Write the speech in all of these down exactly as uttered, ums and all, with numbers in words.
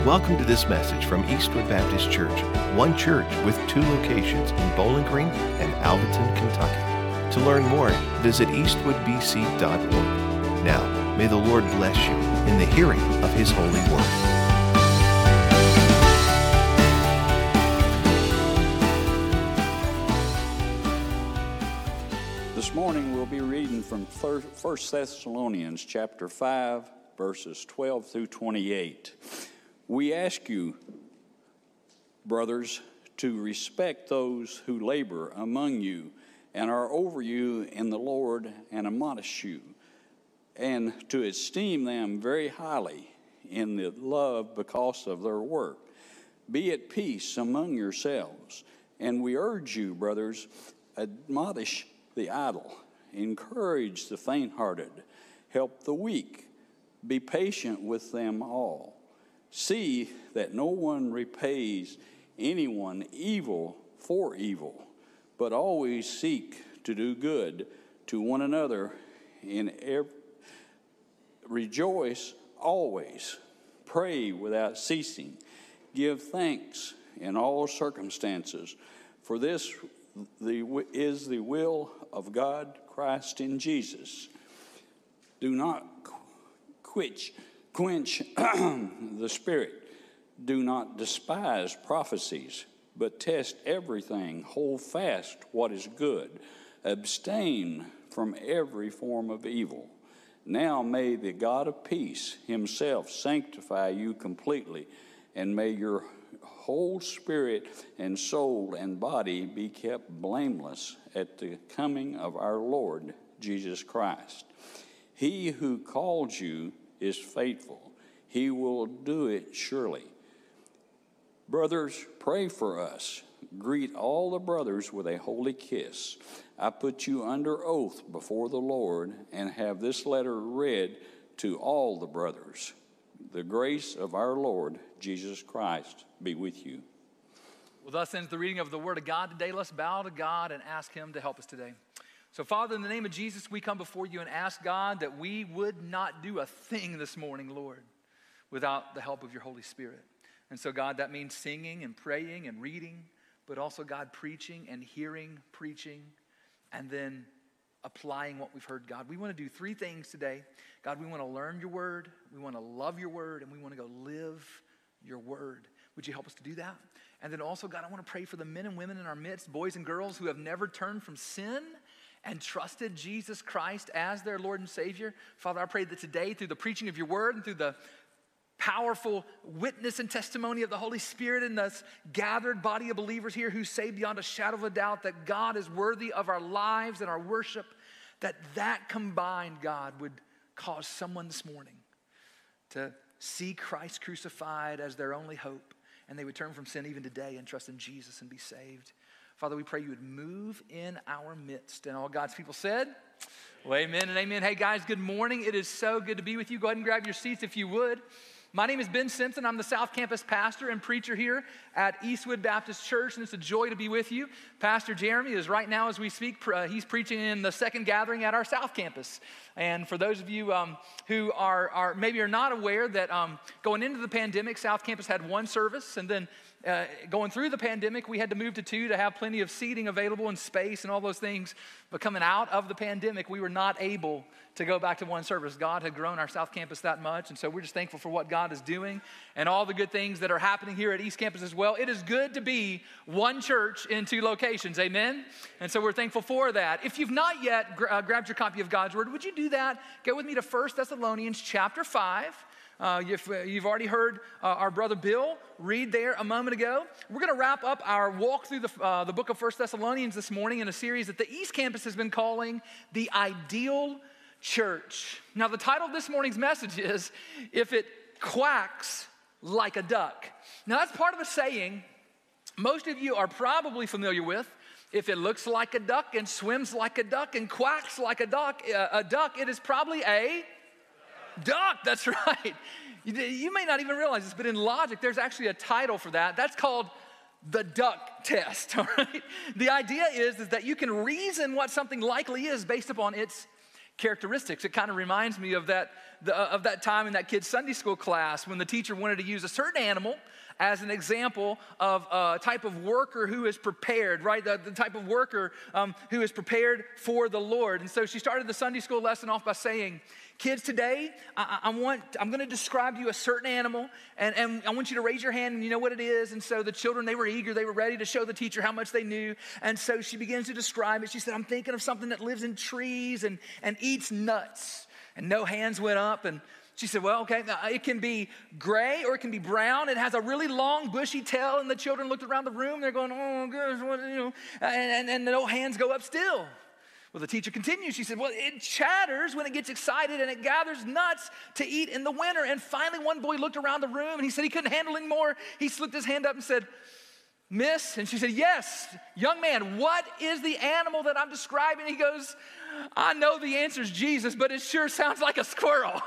Welcome to this message from Eastwood Baptist Church, one church with two locations in Bowling Green and Alvaton, Kentucky. To learn more, visit eastwood b c dot org. Now, may the Lord bless you in the hearing of His holy word. This morning we'll be reading from First Thessalonians chapter five, verses twelve through twenty-eight. We ask you, brothers, to respect those who labor among you and are over you in the Lord and admonish you, and to esteem them very highly in the love because of their work. Be at peace among yourselves. And we urge you, brothers, admonish the idle, encourage the faint-hearted, help the weak, be patient with them all. See that no one repays anyone evil for evil, but always seek to do good to one another. In every, rejoice always, pray without ceasing, give thanks in all circumstances, for this the, is the will of God, Christ in Jesus. Do not quench, quench the spirit. Do not despise prophecies, but test everything. Hold fast what is good. Abstain from every form of evil. Now may the God of peace himself sanctify you completely, and may your whole spirit and soul and body be kept blameless at the coming of our Lord Jesus Christ. He who called you is faithful. He will do it surely. Brothers, pray for us. Greet all the brothers with a holy kiss. I put you under oath before the Lord and have this letter read to all the brothers. The grace of our Lord Jesus Christ be with you. Well, thus ends the reading of the Word of God today. Let's bow to God and ask Him to help us today. So, Father, in the name of Jesus, we come before you and ask, God, that we would not do a thing this morning, Lord, without the help of your Holy Spirit. And so, God, that means singing and praying and reading, but also, God, preaching and hearing preaching, and then applying what we've heard, God. We want to do three things today. God, we want to learn your word, we want to love your word, and we want to go live your word. Would you help us to do that? And then also, God, I want to pray for the men and women in our midst, boys and girls who have never turned from sin and trusted Jesus Christ as their Lord and Savior. Father, I pray that today, through the preaching of your word and through the powerful witness and testimony of the Holy Spirit in this gathered body of believers here who say beyond a shadow of a doubt that God is worthy of our lives and our worship, that that combined, God, would cause someone this morning to see Christ crucified as their only hope, and they would turn from sin even today and trust in Jesus and be saved. Father, we pray you would move in our midst. And all God's people said, well, amen and amen. Hey guys, good morning. It is so good to be with you. Go ahead and grab your seats if you would. My name is Ben Simpson. I'm the South Campus pastor and preacher here at Eastwood Baptist Church, and it's a joy to be with you. Pastor Jeremy is right now, as we speak, uh, he's preaching in the second gathering at our South Campus. And for those of you um, who are, are maybe are not aware that um, going into the pandemic, South Campus had one service, and then Uh, going through the pandemic, we had to move to two to have plenty of seating available and space and all those things. But coming out of the pandemic, we were not able to go back to one service. God had grown our South Campus that much, and so we're just thankful for what God is doing and all the good things that are happening here at East Campus as well. It is good to be one church in two locations, amen? And so we're thankful for that. If you've not yet gra- uh, grabbed your copy of God's Word, would you do that? Go with me to First Thessalonians chapter five. Uh, you've, uh, you've already heard uh, our brother Bill read there a moment ago. We're going to wrap up our walk through the, uh, the book of First Thessalonians this morning in a series that the East Campus has been calling The Ideal Church. Now, the title of this morning's message is, If It Quacks Like a Duck. Now, that's part of a saying most of you are probably familiar with. If it looks like a duck and swims like a duck and quacks like a duck, uh, a duck, it is probably a duck. That's right. You, you may not even realize this, but in logic, there's actually a title for that. That's called the duck test, all right? The idea is, is that you can reason what something likely is based upon its characteristics. It kind of reminds me of that the, of that time in that kid's Sunday school class when the teacher wanted to use a certain animal as an example of a type of worker who is prepared, right? The, the type of worker um, who is prepared for the Lord. And so she started the Sunday school lesson off by saying, kids, today I, I want, I'm going to describe to you a certain animal, and, and I want you to raise your hand and you know what it is. And so the children, they were eager. They were ready to show the teacher how much they knew. And so she begins to describe it. She said, I'm thinking of something that lives in trees and, and eats nuts. And no hands went up. And she said, well, okay, it can be gray or it can be brown. It has a really long, bushy tail. And the children looked around the room. They're going, oh, gosh, what, you know, and, and, and no hands go up still. Well, the teacher continues. She said, well, it chatters when it gets excited and it gathers nuts to eat in the winter. And finally, one boy looked around the room and he said he couldn't handle it anymore. He slipped his hand up and said, Miss, and she said, yes, young man, what is the animal that I'm describing? He goes, I know the answer is Jesus, but it sure sounds like a squirrel.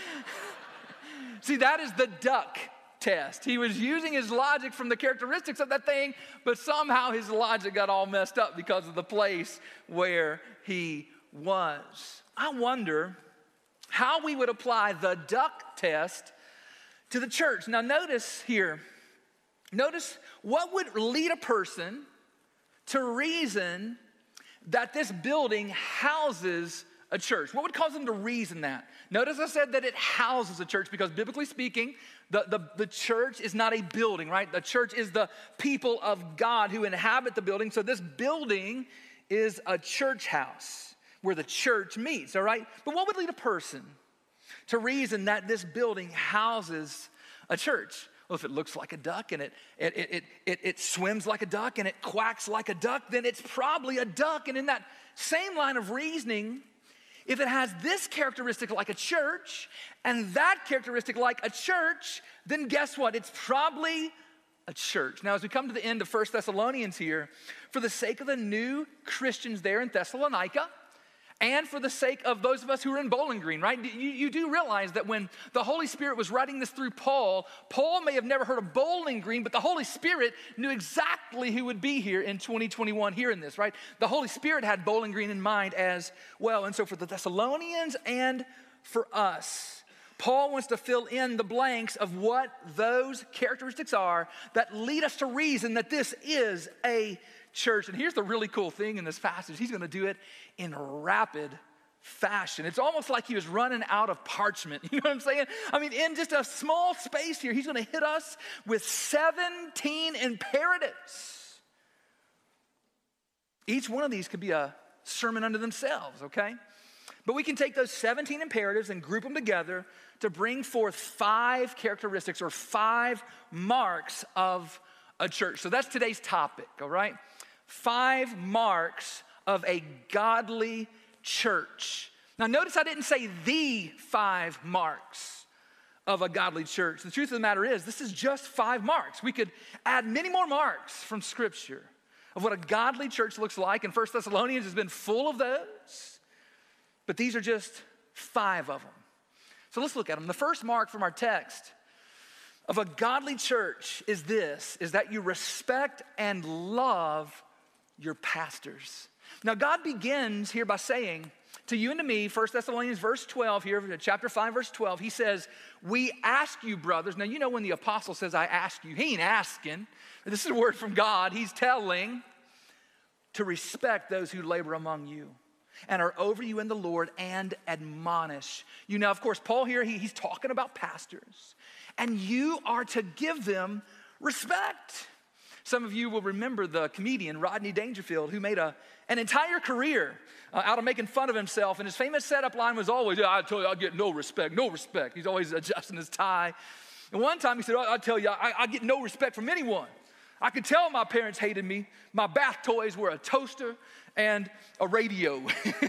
See, that is the duck test. He was using his logic from the characteristics of that thing, but somehow his logic got all messed up because of the place where he was. I wonder how we would apply the duck test to the church. Now notice here, notice what would lead a person to reason that this building houses a church? What would cause them to reason that? Notice I said that it houses a church because biblically speaking, the, the, the church is not a building, right? The church is the people of God who inhabit the building. So this building is a church house where the church meets, all right? But what would lead a person to reason that this building houses a church? Well, if it looks like a duck and it, it, it, it, it swims like a duck and it quacks like a duck, then it's probably a duck. And in that same line of reasoning, if it has this characteristic like a church and that characteristic like a church, then guess what? It's probably a church. Now, as we come to the end of First Thessalonians here, for the sake of the new Christians there in Thessalonica, and for the sake of those of us who are in Bowling Green, right? You, you do realize that when the Holy Spirit was writing this through Paul, Paul may have never heard of Bowling Green, but the Holy Spirit knew exactly who would be here in twenty twenty-one hearing this, right? The Holy Spirit had Bowling Green in mind as well. And so for the Thessalonians and for us, Paul wants to fill in the blanks of what those characteristics are that lead us to reason that this is a church. And here's the really cool thing in this passage. He's going to do it in rapid fashion. It's almost like he was running out of parchment. You know what I'm saying? I mean, in just a small space here, he's going to hit us with seventeen imperatives. Each one of these could be a sermon unto themselves, okay? But we can take those seventeen imperatives and group them together to bring forth five characteristics or five marks of a church. So that's today's topic, all right? Five marks of a godly church. Now notice I didn't say the five marks of a godly church. The truth of the matter is this is just five marks. We could add many more marks from Scripture of what a godly church looks like, and First Thessalonians has been full of those, but these are just five of them. So let's look at them. The first mark from our text of a godly church is this, is that you respect and love your pastors. Now, God begins here by saying to you and to me, First Thessalonians verse twelve here, chapter five, verse twelve, he says, we ask you, brothers. Now, you know when the apostle says, I ask you, he ain't asking. This is a word from God. He's telling to respect those who labor among you and are over you in the Lord and admonish you. Now, of course, Paul here, he, he's talking about pastors. And you are to give them respect. Some of you will remember the comedian Rodney Dangerfield, who made a, an entire career uh, out of making fun of himself. And his famous setup line was always, yeah, I tell you, I get no respect, no respect. He's always adjusting his tie. And one time he said, I, I tell you, I, I get no respect from anyone. I could tell my parents hated me. My bath toys were a toaster and a radio.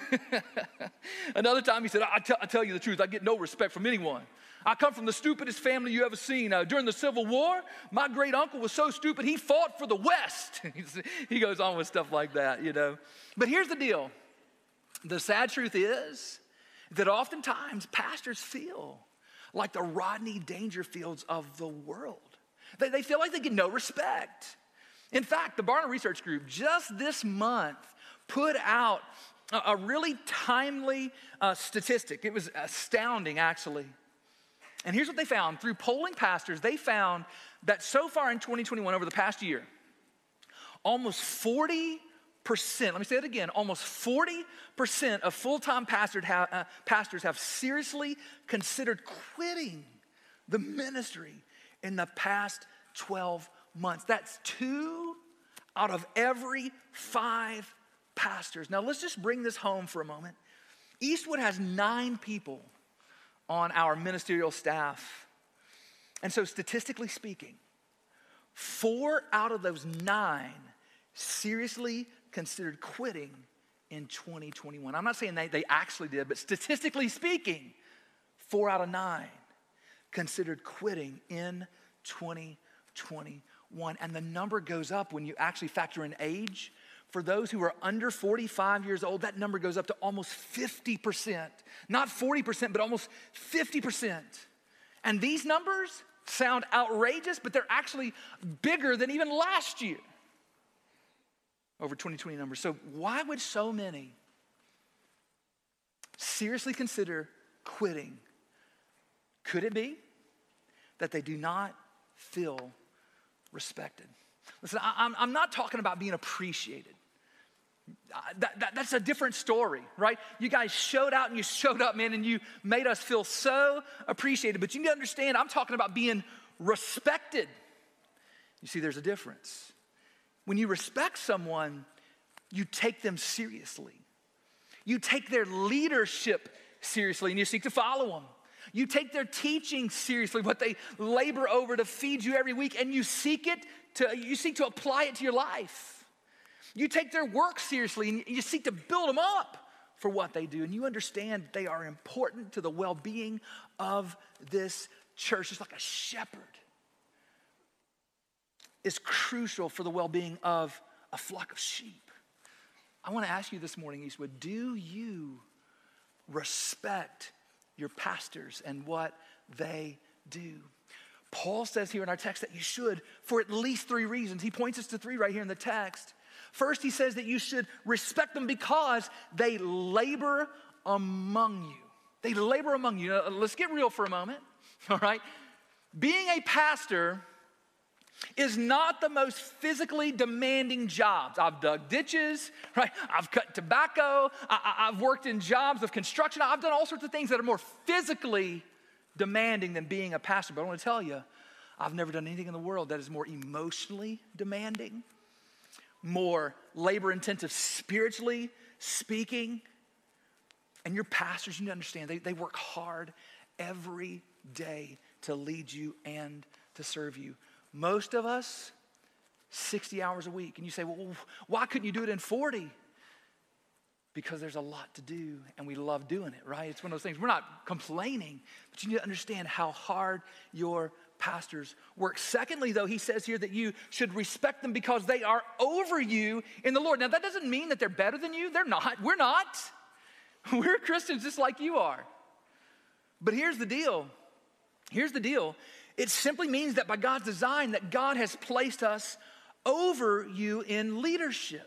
Another time he said, I, t- I tell you the truth, I get no respect from anyone. I come from the stupidest family you ever seen. Uh, during the Civil War, my great uncle was so stupid, he fought for the West. He goes on with stuff like that, you know. But here's the deal. The sad truth is that oftentimes pastors feel like the Rodney Dangerfields of the world. They, they feel like they get no respect. In fact, the Barna Research Group just this month put out a, a really timely uh, statistic. It was astounding, actually. And here's what they found. Through polling pastors, they found that so far in twenty twenty-one, over the past year, almost forty percent, let me say it again, almost forty percent of full-time pastors have, uh, pastors have seriously considered quitting the ministry in the past twelve months. That's two out of every five pastors. Now let's just bring this home for a moment. Eastwood has nine people on our ministerial staff. And so statistically speaking, four out of those nine seriously considered quitting in twenty twenty-one. I'm not saying they, they actually did, but statistically speaking, four out of nine considered quitting in twenty twenty-one. And the number goes up when you actually factor in age. For those who are under forty-five years old, that number goes up to almost fifty percent. Not forty percent, but almost fifty percent. And these numbers sound outrageous, but they're actually bigger than even last year over twenty twenty numbers. So why would so many seriously consider quitting? Could it be that they do not feel respected? Listen, I, I'm, I'm not talking about being appreciated. That, that, that's a different story, right? You guys showed out and you showed up, man, and you made us feel so appreciated. But you need to understand, I'm talking about being respected. You see, there's a difference. When you respect someone, you take them seriously. You take their leadership seriously, and you seek to follow them. You take their teaching seriously, what they labor over to feed you every week, and you seek it to, you seek to apply it to your life. You take their work seriously, and you seek to build them up for what they do, and you understand they are important to the well-being of this church. It's like a shepherd is crucial for the well-being of a flock of sheep. I want to ask you this morning, Eastwood, do you respect your pastors and what they do? Paul says here in our text that you should for at least three reasons. He points us to three right here in the text. First, he says that you should respect them because they labor among you. They labor among you. Now, let's get real for a moment, all right? Being a pastor is not the most physically demanding jobs. I've dug ditches, right? I've cut tobacco. I, I, I've worked in jobs of construction. I've done all sorts of things that are more physically demanding than being a pastor. But I want to tell you, I've never done anything in the world that is more emotionally demanding, more labor-intensive spiritually speaking. And your pastors, you need to understand, they, they work hard every day to lead you and to serve you. Most of us, sixty hours a week. And you say, well, why couldn't you do it in forty? Because there's a lot to do, and we love doing it, right? It's one of those things. We're not complaining, but you need to understand how hard your pastors work. Secondly, though, he says here that you should respect them because they are over you in the Lord. Now, that doesn't mean that they're better than you. They're not. We're not. We're Christians just like you are. But here's the deal. Here's the deal. It simply means that by God's design, that God has placed us over you in leadership.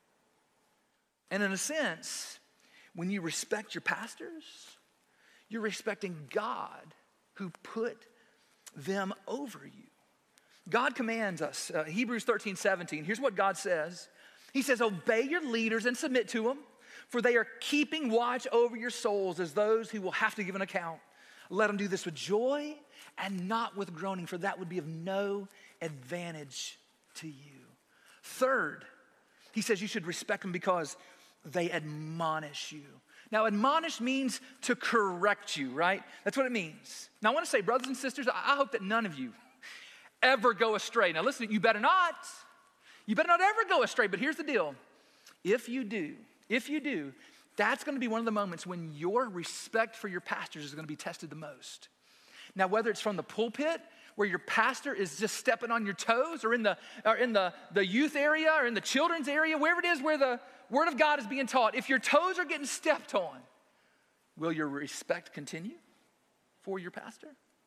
And in a sense, when you respect your pastors, you're respecting God who put them over you. God commands us, uh, Hebrews thirteen seventeen. Here's what God says. He says, obey your leaders and submit to them, for they are keeping watch over your souls as those who will have to give an account. Let them do this with joy and not with groaning, for that would be of no advantage to you. Third, he says you should respect them because they admonish you. Now, admonish means to correct you, right? That's what it means. Now, I want to say, brothers and sisters, I hope that none of you ever go astray. Now, listen, you better not. You better not ever go astray, but here's the deal. If you do, if you do, that's going to be one of the moments when your respect for your pastors is going to be tested the most. Now, whether it's from the pulpit, where your pastor is just stepping on your toes, or in the or in the, the youth area, or in the children's area, wherever it is where the Word of God is being taught, if your toes are getting stepped on, will your respect continue for your pastor?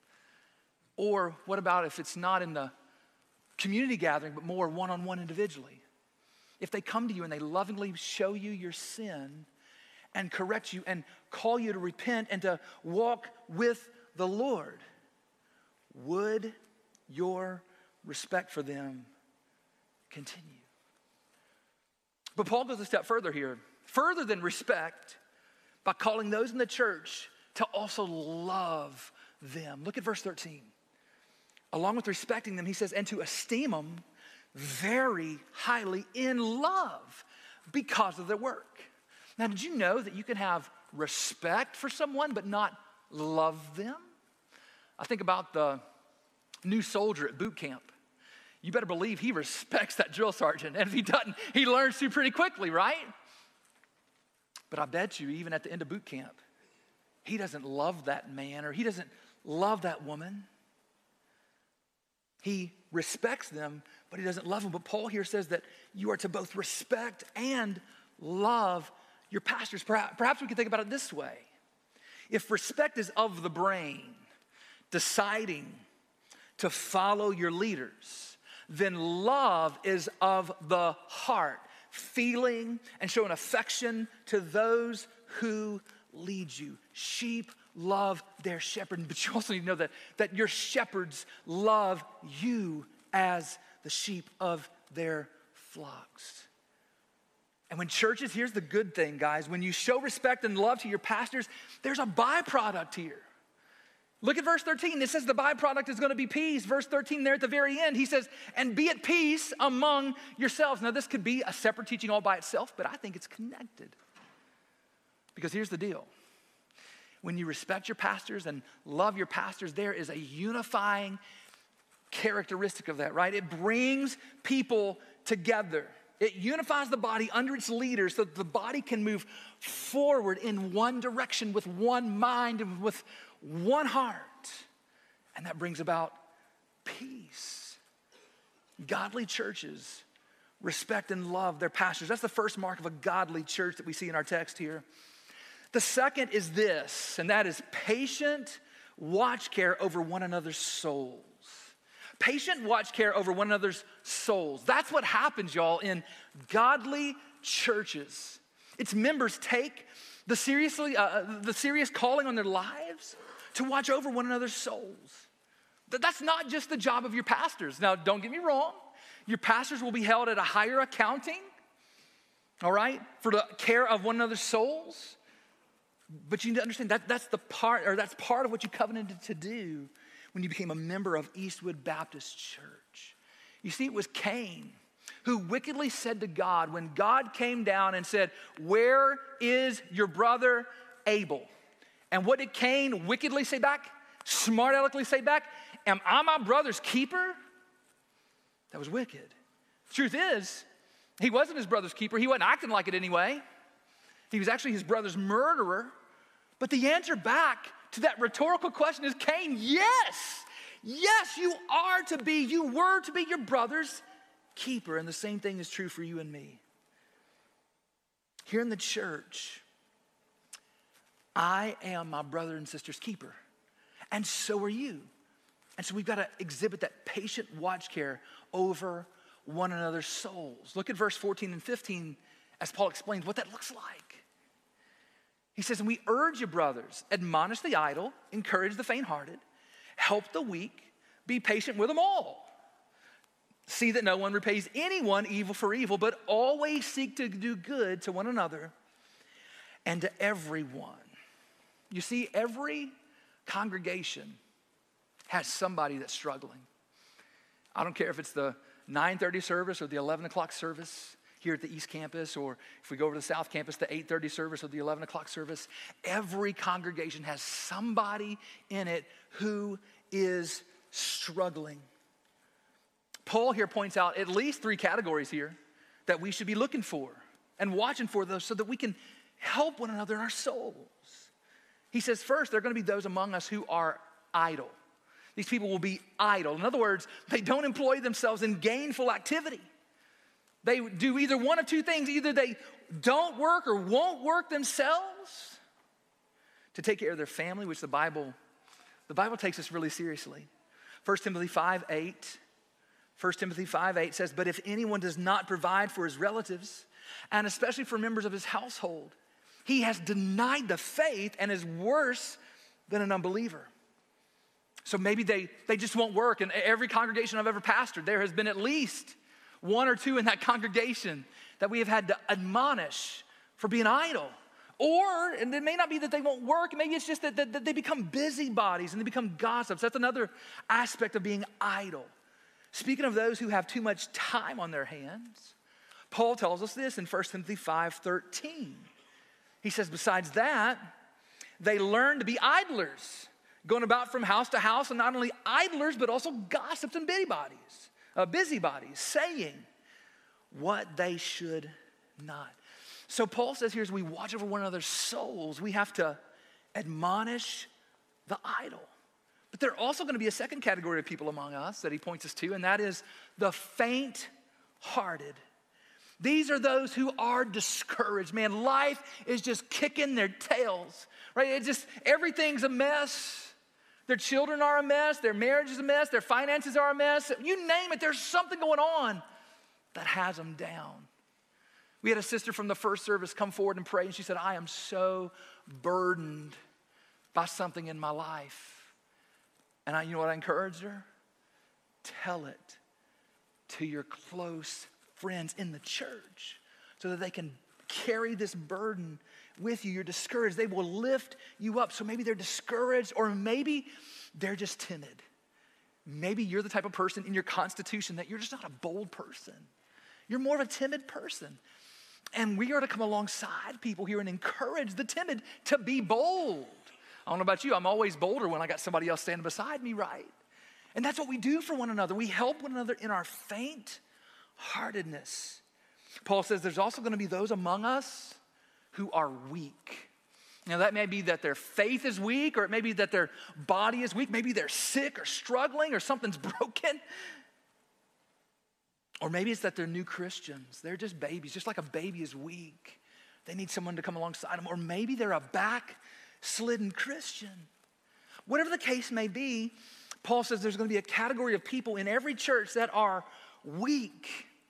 Or what about if it's not in the community gathering, but more one-on-one individually? If they come to you and they lovingly show you your sin, and correct you and call you to repent and to walk with the Lord. Would your respect for them continue? But Paul goes a step further here, further than respect, by calling those in the church to also love them. Look at verse thirteen. Along with respecting them, he says, and to esteem them very highly in love because of their work. Now, did you know that you can have respect for someone but not love them? I think about the new soldier at boot camp. You better believe he respects that drill sergeant. And if he doesn't, he learns to pretty quickly, right? But I bet you, even at the end of boot camp, he doesn't love that man or he doesn't love that woman. He respects them, but he doesn't love them. But Paul here says that you are to both respect and love your pastors. Perhaps we could think about it this way. If respect is of the brain, deciding to follow your leaders, then love is of the heart, feeling and showing affection to those who lead you. Sheep love their shepherd, but you also need to know that, that your shepherds love you as the sheep of their flocks. And when churches, here's the good thing, guys, when you show respect and love to your pastors, there's a byproduct here. Look at verse thirteen. It says the byproduct is going to be peace. Verse thirteen there at the very end, he says, and be at peace among yourselves. Now, this could be a separate teaching all by itself, but I think it's connected. Because here's the deal. When you respect your pastors and love your pastors, there is a unifying characteristic of that, right? It brings people together. It unifies the body under its leaders so that the body can move forward in one direction with one mind and with one heart. And that brings about peace. Godly churches respect and love their pastors. That's the first mark of a godly church that we see in our text here. The second is this, and that is patient watch care over one another's souls. Patient watch care over one another's souls. That's what happens, y'all, in godly churches. Its members take the seriously, uh, the serious calling on their lives to watch over one another's souls. That's not just the job of your pastors. Now, don't get me wrong. Your pastors will be held at a higher accounting, all right, for the care of one another's souls. But you need to understand that that's the part, or that's part of what you covenanted to do when you became a member of Eastwood Baptist Church. You see, it was Cain who wickedly said to God, when God came down and said, where is your brother Abel? And what did Cain wickedly say back? Smart aleckly say back? Am I my brother's keeper? That was wicked. The truth is, he wasn't his brother's keeper. He wasn't acting like it anyway. He was actually his brother's murderer. But the answer back to that rhetorical question is, Cain, yes, yes, you are to be, you were to be your brother's keeper. And the same thing is true for you and me. Here in the church, I am my brother and sister's keeper. And so are you. And so we've got to exhibit that patient watch care over one another's souls. Look at verse fourteen and fifteen as Paul explains what that looks like. He says, and we urge you, brothers, admonish the idle, encourage the faint-hearted, help the weak, be patient with them all. See that no one repays anyone evil for evil, but always seek to do good to one another and to everyone. You see, every congregation has somebody that's struggling. I don't care if it's the nine thirty service or the eleven o'clock service here at the East Campus, or if we go over to the South Campus, the eight thirty service or the eleven o'clock service. Every congregation has somebody in it who is struggling. Paul here points out at least three categories here that we should be looking for and watching for those so that we can help one another in our souls. He says, first, there are going to be those among us who are idle. These people will be idle. In other words, they don't employ themselves in gainful activity. They do either one of two things. Either they don't work or won't work themselves to take care of their family, which the Bible, the Bible takes us really seriously. First Timothy five eight, First Timothy five eight says, but if anyone does not provide for his relatives, and especially for members of his household, He has denied the faith and is worse than an unbeliever. So maybe they, they just won't work. And every congregation I've ever pastored, there has been at least one or two in that congregation that we have had to admonish for being idle. Or, and it may not be that they won't work, maybe it's just that, that, that they become busybodies and they become gossips. That's another aspect of being idle. Speaking of those who have too much time on their hands, Paul tells us this in First Timothy five thirteen. He says, besides that, they learn to be idlers, going about from house to house, and not only idlers, but also gossips and busybodies, uh, busybodies, saying what they should not. So Paul says here, as we watch over one another's souls, we have to admonish the idle. But there are also going to be a second category of people among us that he points us to, and that is the faint-hearted. These are those who are discouraged. Man, life is just kicking their tails, right? It just, everything's a mess. Their children are a mess. Their marriage is a mess. Their finances are a mess. You name it, there's something going on that has them down. We had a sister from the first service come forward and pray, and she said, I am so burdened by something in my life. And I, you know what I encouraged her? Tell it to your close friends in the church so that they can carry this burden with you. You're discouraged. They will lift you up. So maybe they're discouraged, or maybe they're just timid. Maybe you're the type of person in your constitution that you're just not a bold person. You're more of a timid person. And we are to come alongside people here and encourage the timid to be bold. I don't know about you, I'm always bolder when I got somebody else standing beside me, right? And that's what we do for one another. We help one another in our faint-heartedness. Paul says there's also going to be those among us who are weak. Now that may be that their faith is weak, or it may be that their body is weak. Maybe they're sick or struggling or something's broken. Or maybe it's that they're new Christians. They're just babies, just like a baby is weak. They need someone to come alongside them. Or maybe they're a backslidden Christian. Whatever the case may be, Paul says there's going to be a category of people in every church that are weak.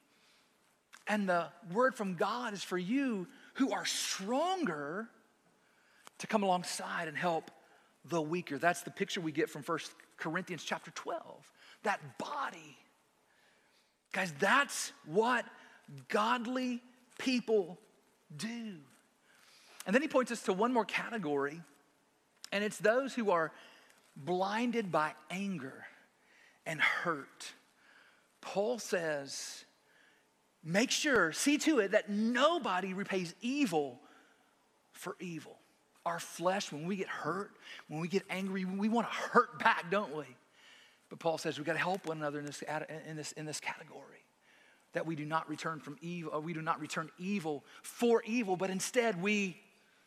And the word from God is for you who are stronger to come alongside and help the weaker. That's the picture we get from First Corinthians chapter twelve. That body. Guys, that's what godly people do. And then he points us to one more category, and it's those who are blinded by anger and hurt. Paul says, make sure, see to it that nobody repays evil for evil. Our flesh, when we get hurt, when we get angry, we want to hurt back, don't we? But Paul says we've got to help one another in this, in this, in this category. That we do not return from evil, or we do not return evil for evil, but instead we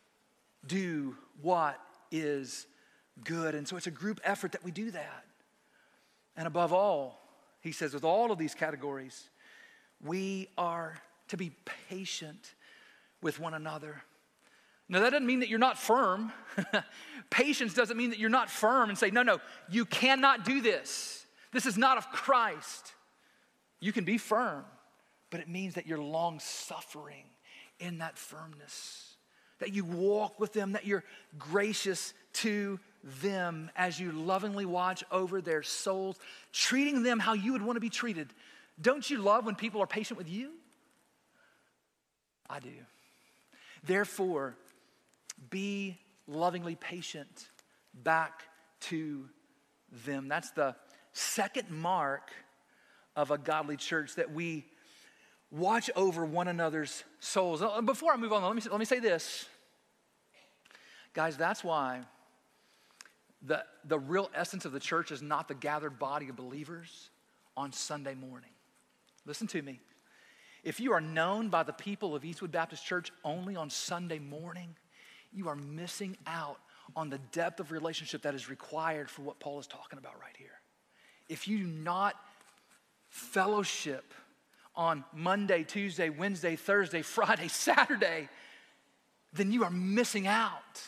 do what is good. And so it's a group effort that we do that. And above all, he says, with all of these categories, we are to be patient with one another. Now, that doesn't mean that you're not firm. Patience doesn't mean that you're not firm and say, no, no, you cannot do this. This is not of Christ. You can be firm, but it means that you're long-suffering in that firmness, that you walk with them, that you're gracious to them as you lovingly watch over their souls, treating them how you would want to be treated. Don't you love when people are patient with you? I do. Therefore, be lovingly patient back to them. That's the second mark of a godly church, that we watch over one another's souls. Before I move on, let me, let me say this. Guys, that's why the, the real essence of the church is not the gathered body of believers on Sunday morning. Listen to me. If you are known by the people of Eastwood Baptist Church only on Sunday morning, you are missing out on the depth of relationship that is required for what Paul is talking about right here. If you do not fellowship on Monday, Tuesday, Wednesday, Thursday, Friday, Saturday, then you are missing out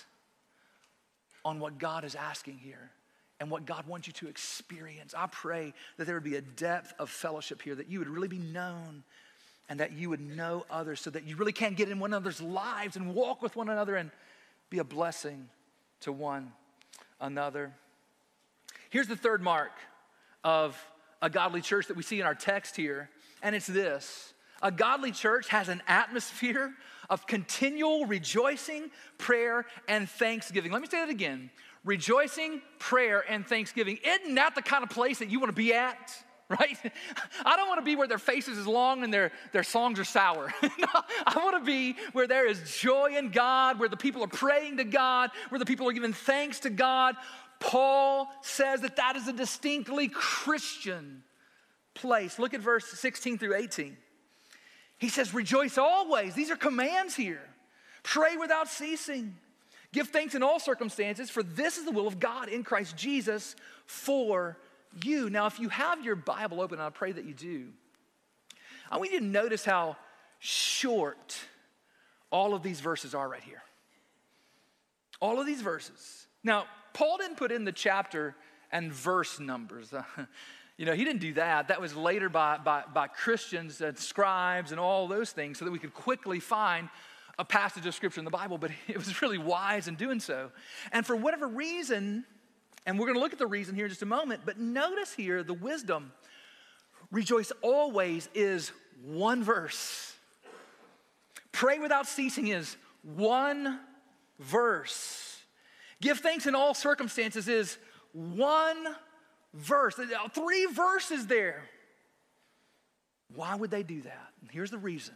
on what God is asking here and what God wants you to experience. I pray that there would be a depth of fellowship here, that you would really be known and that you would know others so that you really can get in one another's lives and walk with one another and be a blessing to one another. Here's the third mark of a godly church that we see in our text here, and it's this. A godly church has an atmosphere of continual rejoicing, prayer, and thanksgiving. Let me say that again. Rejoicing, prayer, and thanksgiving. Isn't that the kind of place that you want to be at? Right? I don't want to be where their faces is long and their, their songs are sour. No, I want to be where there is joy in God, where the people are praying to God, where the people are giving thanks to God. Paul says that that is a distinctly Christian place. Look at verse sixteen through eighteen. He says, rejoice always. These are commands here. Pray without ceasing. Give thanks in all circumstances, for this is the will of God in Christ Jesus for you. Now, if you have your Bible open, and I pray that you do, I want you to notice how short all of these verses are right here. All of these verses. Now, Paul didn't put in the chapter and verse numbers. You know, he didn't do that. That was later by, by, by Christians and scribes and all those things so that we could quickly find a passage of scripture in the Bible, but it was really wise in doing so. And for whatever reason, and we're going to look at the reason here in just a moment, but notice here the wisdom. Rejoice always is one verse. Pray without ceasing is one verse. Give thanks in all circumstances is one verse. Three verses there. Why would they do that? And here's the reason.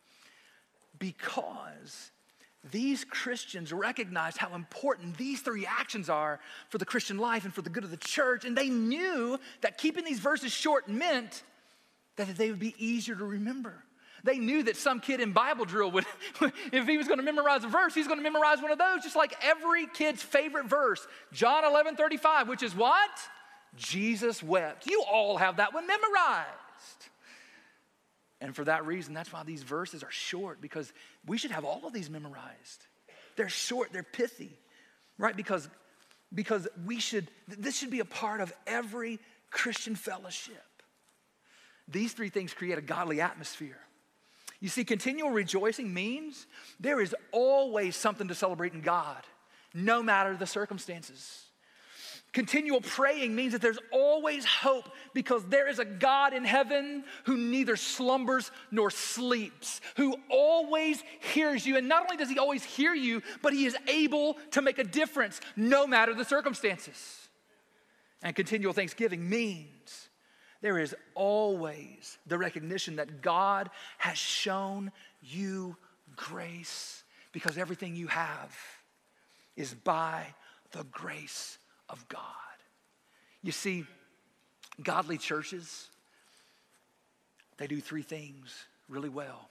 Because these Christians recognized how important these three actions are for the Christian life and for the good of the church. And they knew that keeping these verses short meant that they would be easier to remember. They knew that some kid in Bible drill would, if he was going to memorize a verse, he's going to memorize one of those, just like every kid's favorite verse, John eleven thirty-five, which is what? Jesus wept. You all have that one memorized. And for that reason, that's why these verses are short, because we should have all of these memorized. They're short, they're pithy, right? Because, because we should, this should be a part of every Christian fellowship. These three things create a godly atmosphere. You see, continual rejoicing means there is always something to celebrate in God, no matter the circumstances. Continual praying means that there's always hope because there is a God in heaven who neither slumbers nor sleeps, who always hears you. And not only does he always hear you, but he is able to make a difference no matter the circumstances. And continual thanksgiving means there is always the recognition that God has shown you grace because everything you have is by the grace of God. You see, godly churches, they do three things really well.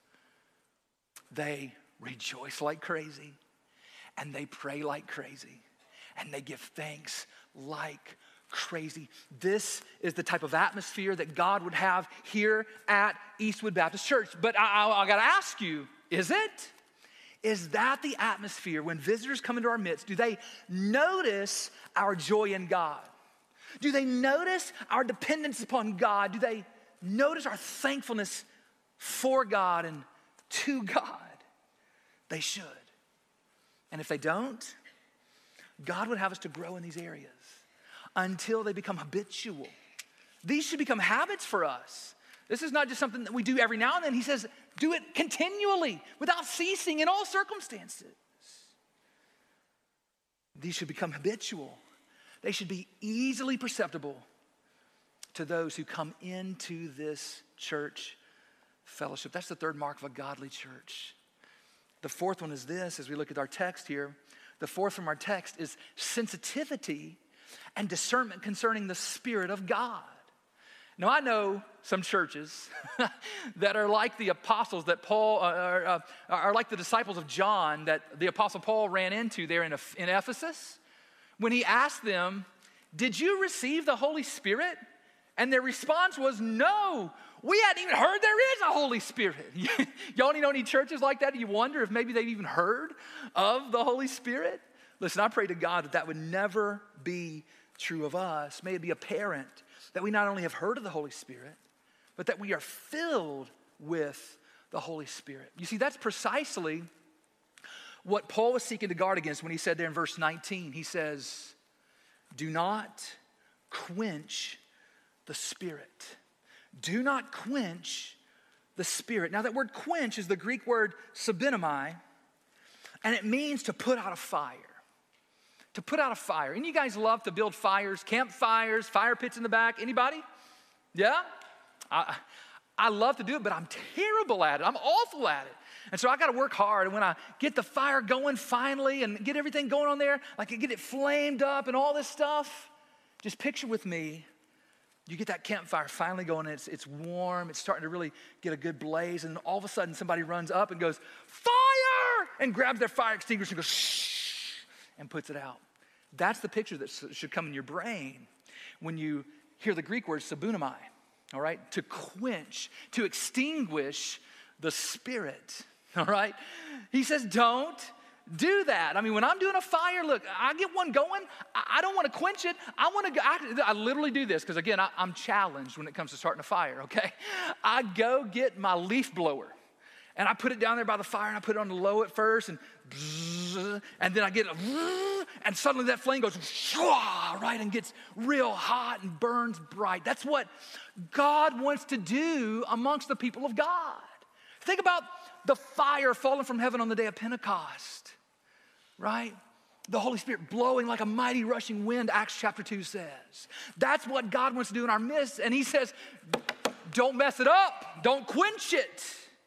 They rejoice like crazy, and they pray like crazy, and they give thanks like crazy. This is the type of atmosphere that God would have here at Eastwood Baptist Church. But I, I, I got to ask you, is it? Is that the atmosphere when visitors come into our midst? Do they notice our joy in God? Do they notice our dependence upon God? Do they notice our thankfulness for God and to God? They should. And if they don't, God would have us to grow in these areas until they become habitual. These should become habits for us. This is not just something that we do every now and then. He says, do it continually, without ceasing in all circumstances. These should become habitual. They should be easily perceptible to those who come into this church fellowship. That's the third mark of a godly church. The fourth one is this, as we look at our text here. The fourth from our text is sensitivity and discernment concerning the Spirit of God. Now, I know some churches that are like the apostles that Paul, uh, are, uh, are like the disciples of John that the apostle Paul ran into there in, in Ephesus. When he asked them, did you receive the Holy Spirit? And their response was, no, we hadn't even heard there is a Holy Spirit. Y'all know any churches like that? You wonder if maybe they've even heard of the Holy Spirit? Listen, I pray to God that that would never be true of us. May it be apparent that we not only have heard of the Holy Spirit, but that we are filled with the Holy Spirit. You see, that's precisely what Paul was seeking to guard against when he said there in verse nineteen. He says, do not quench the Spirit. Do not quench the Spirit. Now that word quench is the Greek word sabinomai, and it means to put out a fire. To put out a fire. And you guys love to build fires, campfires, fire pits in the back. Anybody? Yeah? I, I love to do it, but I'm terrible at it. I'm awful at it. And so I got to work hard. And when I get the fire going finally and get everything going on there, like I get it flamed up and all this stuff, just picture with me, you get that campfire finally going, and it's, it's warm, it's starting to really get a good blaze, and all of a sudden somebody runs up and goes, fire! And grabs their fire extinguisher and goes, shh, and puts it out. That's the picture that should come in your brain when you hear the Greek word sabunomai, all right? To quench, to extinguish the Spirit, all right? He says, don't do that. I mean, when I'm doing a fire, look, I get one going, I, I don't want to quench it. I want to go, I, I literally do this because, again, I, I'm challenged when it comes to starting a fire, okay? I go get my leaf blower, and I put it down there by the fire, and I put it on the low at first, and bzzz, and then I get a, and suddenly that flame goes, shwah, right, and gets real hot and burns bright. That's what God wants to do amongst the people of God. Think about the fire falling from heaven on the day of Pentecost, right? The Holy Spirit blowing like a mighty rushing wind, Acts chapter two says. That's what God wants to do in our midst, and he says, don't mess it up. Don't quench it.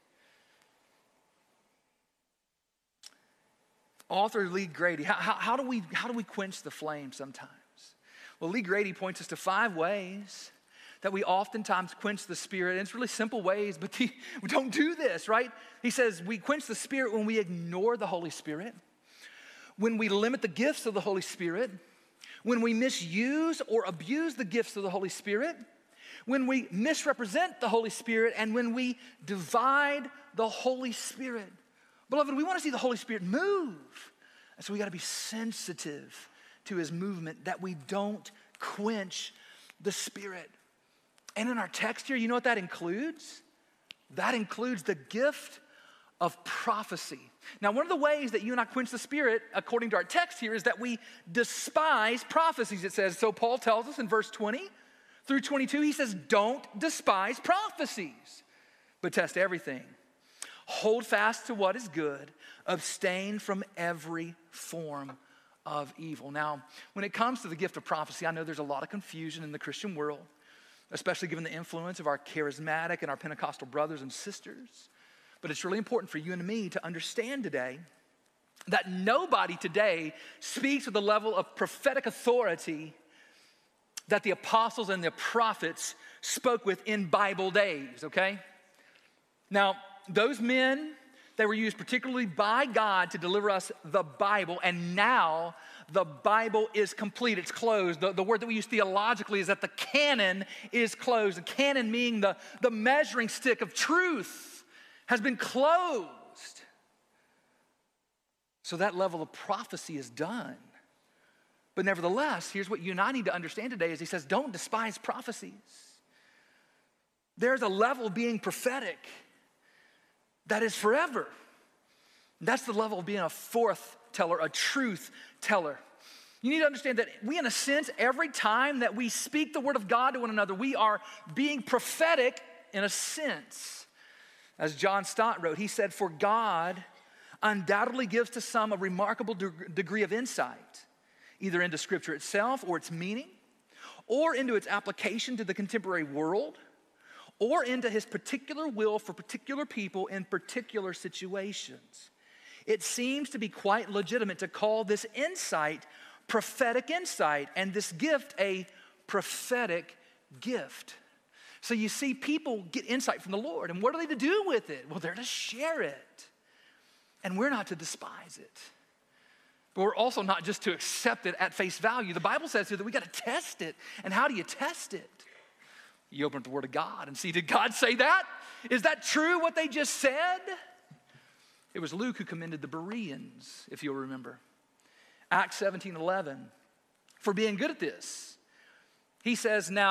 Author Lee Grady, how, how, how, do we, how do we quench the flame sometimes? Well, Lee Grady points us to five ways that we oftentimes quench the Spirit. And it's really simple ways, but the, we don't do this, right? He says we quench the Spirit when we ignore the Holy Spirit, when we limit the gifts of the Holy Spirit, when we misuse or abuse the gifts of the Holy Spirit, when we misrepresent the Holy Spirit, and when we divide the Holy Spirit. Beloved, we want to see the Holy Spirit move. And so we got to be sensitive to his movement, that we don't quench the Spirit. And in our text here, you know what that includes? That includes the gift of prophecy. Now, one of the ways that you and I quench the Spirit, according to our text here, is that we despise prophecies, it says. So Paul tells us in verse twenty through twenty-two, he says, don't despise prophecies, but test everything. Hold fast to what is good. Abstain from every form of evil. Now, when it comes to the gift of prophecy, I know there's a lot of confusion in the Christian world, especially given the influence of our charismatic and our Pentecostal brothers and sisters. But it's really important for you and me to understand today that nobody today speaks with the level of prophetic authority that the apostles and the prophets spoke with in Bible days, okay? Now, those men, they were used particularly by God to deliver us the Bible, and now the Bible is complete. It's closed. The, the word that we use theologically is that the canon is closed. The canon meaning the, the measuring stick of truth has been closed. So that level of prophecy is done. But nevertheless, here's what you and I need to understand today is he says, don't despise prophecies. There's a level of being prophetic that is forever. That's the level of being a forth teller, a truth teller. You need to understand that we, in a sense, every time that we speak the word of God to one another, we are being prophetic in a sense. As John Stott wrote, he said, for God undoubtedly gives to some a remarkable de- degree of insight, either into Scripture itself or its meaning, or into its application to the contemporary world, or into his particular will for particular people in particular situations. It seems to be quite legitimate to call this insight prophetic insight, and this gift a prophetic gift. So you see, people get insight from the Lord, and what are they to do with it? Well, they're to share it, and we're not to despise it. But we're also not just to accept it at face value. The Bible says here that we got to test it, and how do you test it? You open up the Word of God and see, did God say that? Is that true what they just said? It was Luke who commended the Bereans, if you'll remember. Acts seventeen eleven, for being good at this. He says, now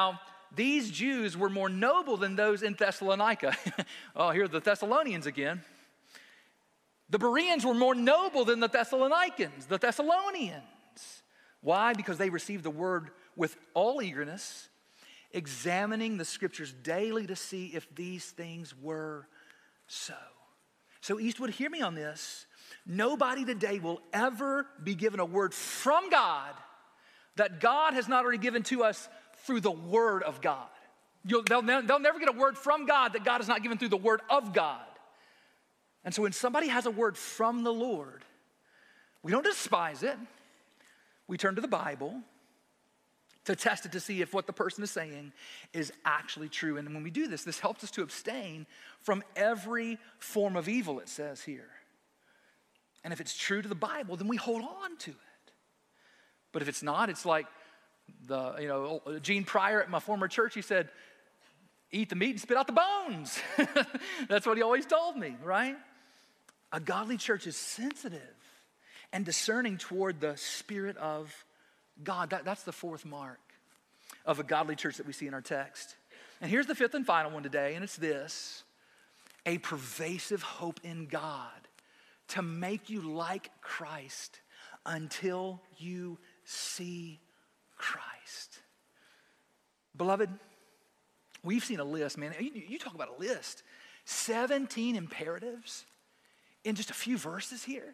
these Jews were more noble than those in Thessalonica. Oh, here are the Thessalonians again. The Bereans were more noble than the Thessalonians, the Thessalonians. Why? Because they received the word with all eagerness, examining the scriptures daily to see if these things were so. So Eastwood, hear me on this. Nobody today will ever be given a word from God that God has not already given to us through the word of God. You'll, they'll, they'll never get a word from God that God has not given through the word of God. And so when somebody has a word from the Lord, we don't despise it. We turn to the Bible to test it to see if what the person is saying is actually true. And when we do this, this helps us to abstain from every form of evil, it says here. And if it's true to the Bible, then we hold on to it. But if it's not, it's like the, you know, Gene Pryor at my former church, he said, eat the meat and spit out the bones. That's what he always told me, right? A godly church is sensitive and discerning toward the Spirit of God. That, that's the fourth mark of a godly church that we see in our text. And here's the fifth and final one today, and it's this: a pervasive hope in God to make you like Christ until you see Christ. Beloved, we've seen a list, man. You, you talk about a list. seventeen imperatives in just a few verses here.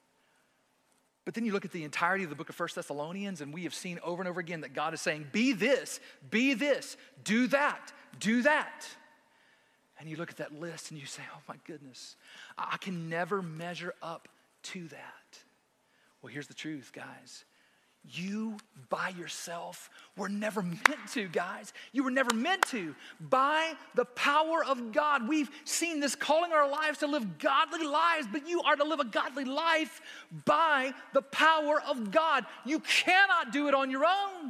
But then you look at the entirety of the book of First Thessalonians, and we have seen over and over again that God is saying, be this, be this, do that, do that. And you look at that list and you say, oh my goodness, I can never measure up to that. Well, here's the truth, guys. You by yourself were never meant to, guys. You were never meant to. By the power of God, we've seen this calling our lives to live godly lives, but you are to live a godly life by the power of God. You cannot do it on your own.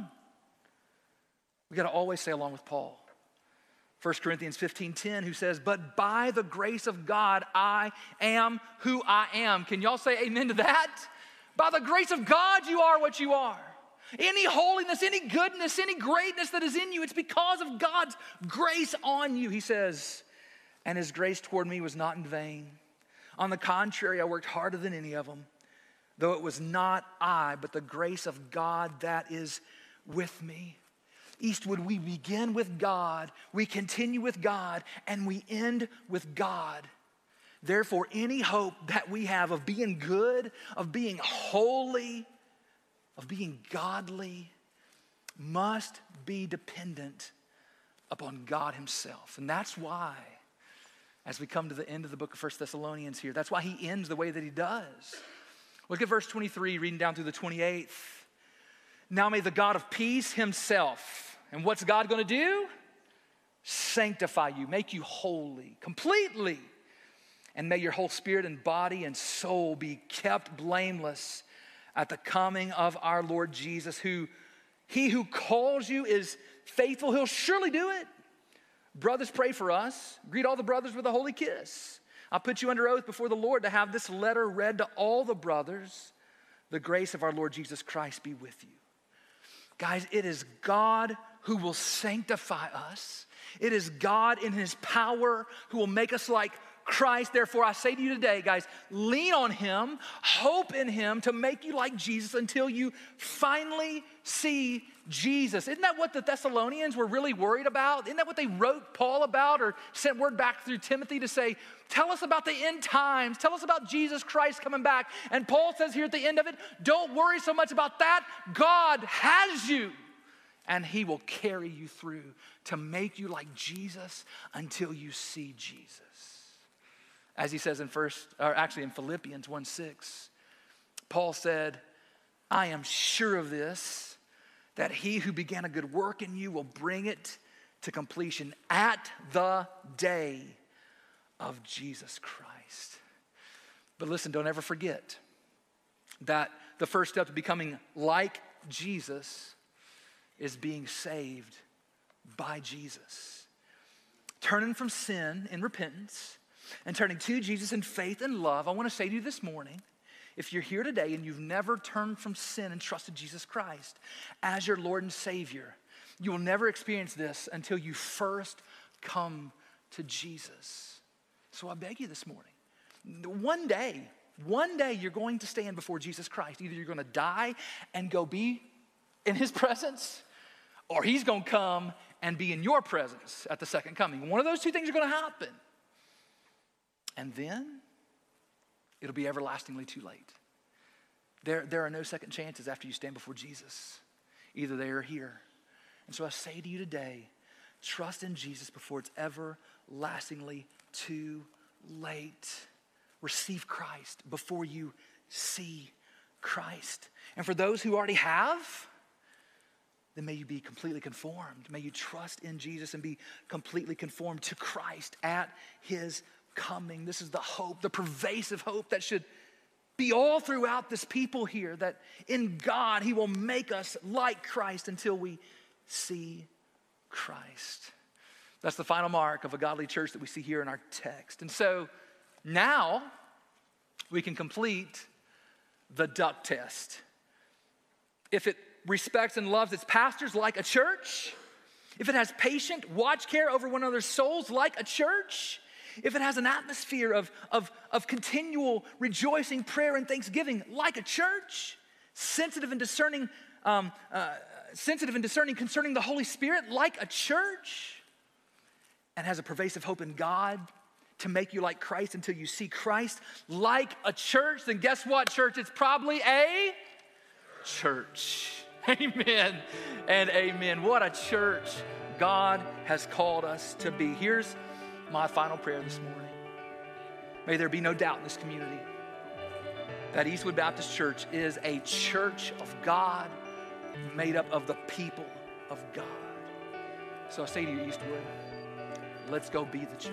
We got to always say along with Paul, First Corinthians fifteen ten, who says, but by the grace of God, I am who I am. Can y'all say amen to that? By the grace of God, you are what you are. Any holiness, any goodness, any greatness that is in you, it's because of God's grace on you. He says, and his grace toward me was not in vain. On the contrary, I worked harder than any of them, though it was not I, but the grace of God that is with me. Eastwood, we begin with God, we continue with God, and we end with God. Therefore, any hope that we have of being good, of being holy, of being godly, must be dependent upon God himself. And that's why, as we come to the end of the book of First Thessalonians here, that's why he ends the way that he does. Look at verse twenty-three, reading down through the twenty-eighth. Now may the God of peace himself, and what's God going to do? Sanctify you, make you holy, completely. And may your whole spirit and body and soul be kept blameless at the coming of our Lord Jesus, who he who calls you is faithful. He'll surely do it. Brothers, pray for us. Greet all the brothers with a holy kiss. I'll put you under oath before the Lord to have this letter read to all the brothers. The grace of our Lord Jesus Christ be with you. Guys, it is God who will sanctify us. It is God in his power who will make us like Christ. Therefore, I say to you today, guys, lean on him, hope in him to make you like Jesus until you finally see Jesus. Isn't that what the Thessalonians were really worried about? Isn't that what they wrote Paul about or sent word back through Timothy to say, tell us about the end times. Tell us about Jesus Christ coming back. And Paul says here at the end of it, don't worry so much about that. God has you. And he will carry you through to make you like Jesus until you see Jesus. As he says in first, or actually in Philippians one six, Paul said, I am sure of this, that he who began a good work in you will bring it to completion at the day of Jesus Christ. But listen, don't ever forget that the first step to becoming like Jesus is being saved by Jesus. Turning from sin in repentance and turning to Jesus in faith and love. I want to say to you this morning, if you're here today and you've never turned from sin and trusted Jesus Christ as your Lord and Savior, You will never experience this until you first come to Jesus. So I beg you this morning, one day, one day you're going to stand before Jesus Christ. Either you're going to die and go be in his presence, or he's going to come and be in your presence at the second coming. One of those two things are going to happen. And then it'll be everlastingly too late. There, there are no second chances after you stand before Jesus. Either there or here. And so I say to you today, trust in Jesus before it's everlastingly too late. Receive Christ before you see Christ. And for those who already have, then may you be completely conformed. May you trust in Jesus and be completely conformed to Christ at his coming. This is the hope, the pervasive hope that should be all throughout this people here, that in God he will make us like Christ until we see Christ. That's the final mark of a godly church that we see here in our text. And so now we can complete the duck test. If it respects and loves its pastors like a church, if it has patient watch care over one another's souls like a church, if it has an atmosphere of, of, of continual rejoicing, prayer, and thanksgiving like a church, sensitive and discerning, um, uh, sensitive and discerning concerning the Holy Spirit like a church, and has a pervasive hope in God to make you like Christ until you see Christ like a church, then guess what, church? It's probably a church. Amen and amen. What a church God has called us to be. Here's my final prayer this morning. May there be no doubt in this community that Eastwood Baptist Church is a church of God made up of the people of God. So I say to you, Eastwood, let's go be the church.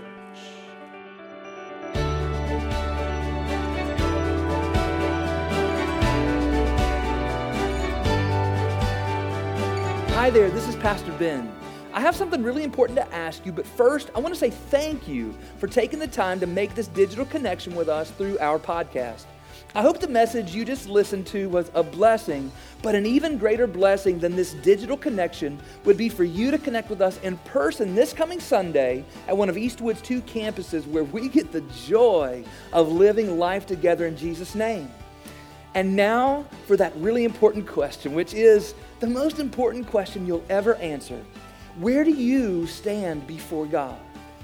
Hi there, this is Pastor Ben. I have something really important to ask you, but first, I want to say thank you for taking the time to make this digital connection with us through our podcast. I hope the message you just listened to was a blessing, but an even greater blessing than this digital connection would be for you to connect with us in person this coming Sunday at one of Eastwood's two campuses where we get the joy of living life together in Jesus' name. And now for that really important question, which is the most important question you'll ever answer. Where do you stand before God?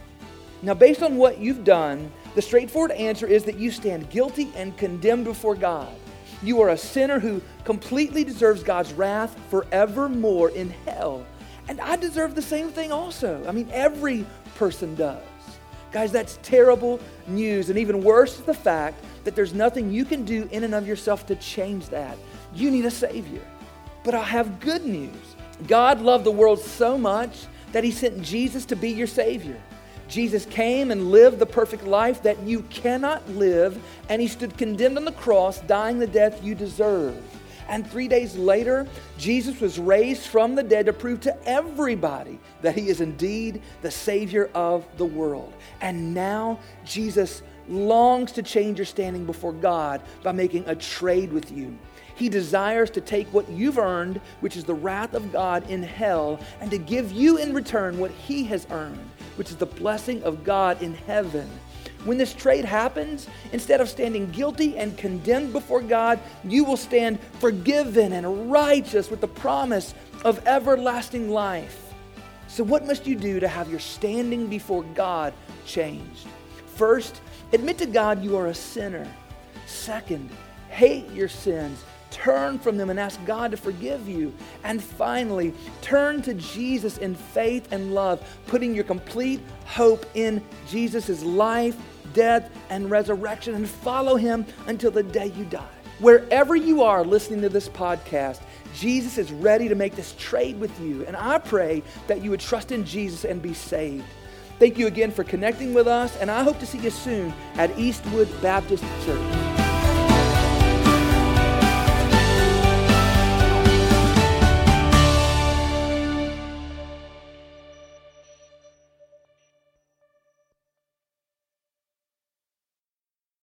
Now, based on what you've done, the straightforward answer is that you stand guilty and condemned before God. You are a sinner who completely deserves God's wrath forevermore in hell. And I deserve the same thing also. I mean, every person does. Guys, that's terrible news. And even worse is the fact that there's nothing you can do in and of yourself to change that. You need a Savior. But I have good news. God loved the world so much that he sent Jesus to be your Savior. Jesus came and lived the perfect life that you cannot live, and he stood condemned on the cross, dying the death you deserve. And three days later, Jesus was raised from the dead to prove to everybody that he is indeed the Savior of the world. And now Jesus longs to change your standing before God by making a trade with you. He desires to take what you've earned, which is the wrath of God in hell, and to give you in return what he has earned, which is the blessing of God in heaven. When this trade happens, instead of standing guilty and condemned before God, you will stand forgiven and righteous with the promise of everlasting life. So what must you do to have your standing before God changed? First, admit to God you are a sinner. Second, hate your sins. Turn from them and ask God to forgive you. And finally, turn to Jesus in faith and love, putting your complete hope in Jesus' life, death, and resurrection, and follow him until the day you die. Wherever you are listening to this podcast, Jesus is ready to make this trade with you. And I pray that you would trust in Jesus and be saved. Thank you again for connecting with us, and I hope to see you soon at Eastwood Baptist Church.